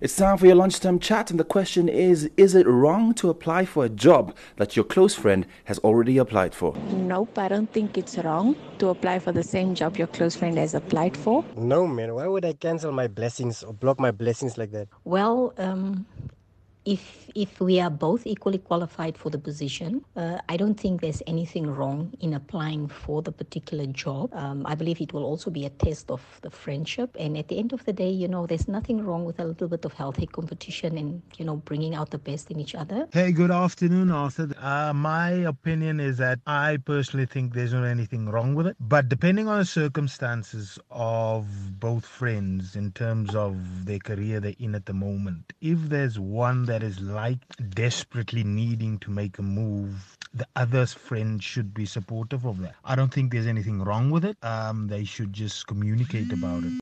It's time for your lunchtime chat, and the question is it wrong to apply for a job that your close friend has already applied for? Nope, I don't think it's wrong to apply for the same job your close friend has applied for. No, man. Why would I cancel my blessings or block my blessings like that? Well, if we are both equally qualified for the position, I don't think there's anything wrong in applying for the particular job. I believe it will also be a test of the friendship. And at the end of the day, there's nothing wrong with a little bit of healthy competition and, bringing out the best in each other. Hey, good afternoon, Arthur. My opinion is that I personally think there's not anything wrong with it. But depending on the circumstances of both friends in terms of their career they're in at the moment, if there's one that is like desperately needing to make a move, the other's friend should be supportive of that. I don't think there's anything wrong with it. They should just communicate about it.